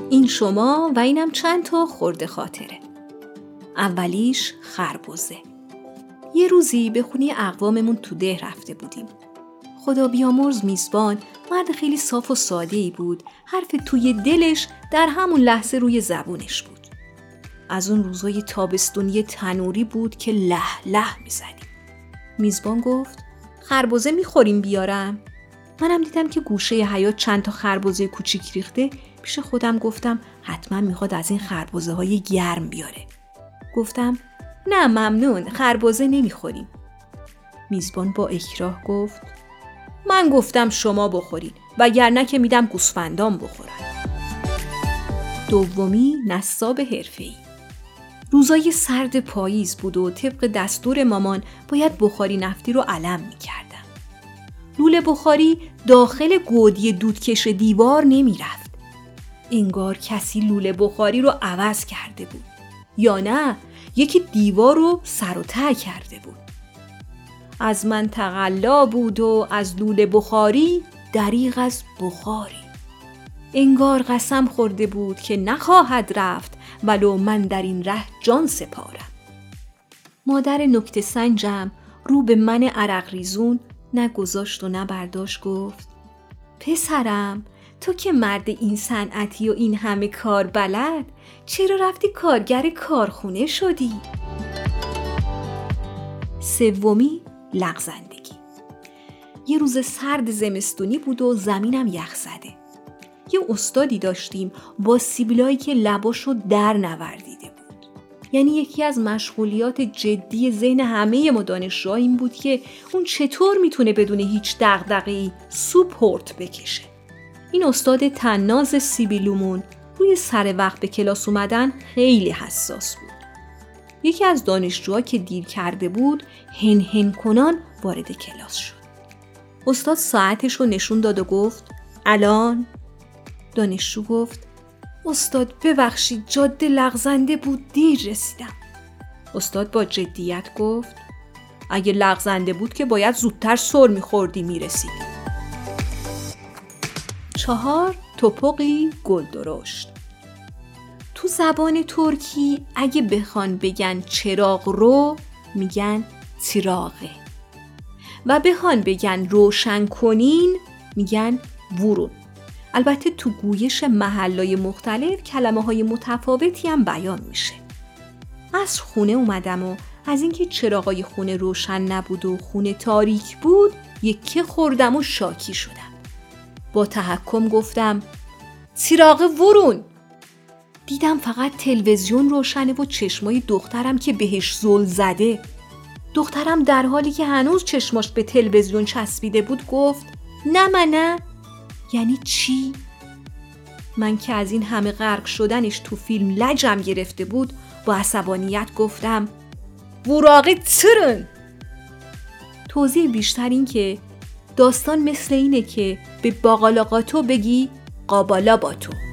این شما و اینم چند تا خرده خاطره. اولیش خربزه. یه روزی به خونه اقواممون تو ده رفته بودیم. خدا بیامرز میزبان مرد خیلی صاف و ساده‌ای بود. حرف توی دلش در همون لحظه روی زبونش بود. از اون روزای تابستونی تنوری بود که له له میزدیم. میزبان گفت خربزه میخوریم بیارم؟ منم دیدم که گوشه حیاط چند تا خربزه کوچیک ریخته. پیش خودم گفتم حتما میخواد از این خربزه های گرم بیاره. گفتم نه ممنون، خربزه نمیخوریم. میزبان با اکراه گفت من گفتم شما بخورید وگرنه که میدم گوسفندام بخورن. دومی نساب حرفه‌ای. روزای سرد پاییز بود و طبق دستور مامان باید بخاری نفتی رو علم میکردم. لوله بخاری داخل گودی دودکش دیوار نمیرفت. انگار کسی لوله بخاری رو عوض کرده بود. یا نه، یکی دیوار رو سر و ته کرده بود. از من تقلا بود و از لوله بخاری دریغ از بخاری. انگار قسم خورده بود که نخواهد رفت ولو من در این ره جان سپارم. مادر نکته سنجم رو به من عرق ریزون نگذاشت و نبرداشت گفت پسرم تو که مرد این صنعتی و این همه کار بلد چرا رفتی کارگر کارخونه شدی؟ سومی لغزندگی. یه روز سرد زمستونی بود و زمینم یخ زده. یه استادی داشتیم با سیبیلایی که لباشو در نوردیده بود. یعنی یکی از مشغولیات جدی ذهن همه ما دانشجوها این بود که اون چطور میتونه بدون هیچ دغدغه‌ای سوپ هورت بکشه. این استاد طناز سیبیلومون روی سر وقت به کلاس اومدن خیلی حساس بود. یکی از دانشجوها که دیر کرده بود هن هن کنان وارد کلاس شد. استاد ساعتش رو نشون داد و گفت الان؟ دانشجو گفت استاد ببخشید جاده لغزنده بود دیر رسیدم. استاد با جدیت گفت اگه لغزنده بود که باید زودتر سر میخوردی میرسیدی. 4 توپقی گل درشت. تو زبان ترکی اگه بخوان بگن چراغ رو میگن تیراغه و بخوان بگن روشن کنین میگن ورون. البته تو گویش محلای مختلف کلمه های متفاوتی هم بیان میشه. از خونه اومدم و از اینکه چراغای خونه روشن نبود و خونه تاریک بود یکه خوردم و شاکی شدم. با تحکم گفتم چراغ ورون. دیدم فقط تلویزیون روشنه و چشمای دخترم که بهش زل زده. دخترم در حالی که هنوز چشماش به تلویزیون چسبیده بود گفت نه من نه. یعنی چی؟ من که از این همه غرق شدنش تو فیلم لجم گرفته بود با عصبانیت گفتم وراقی ترن. توضیح بیشتر این که داستان مثل اینه که به باقالاقاتو بگی قابالا با تو.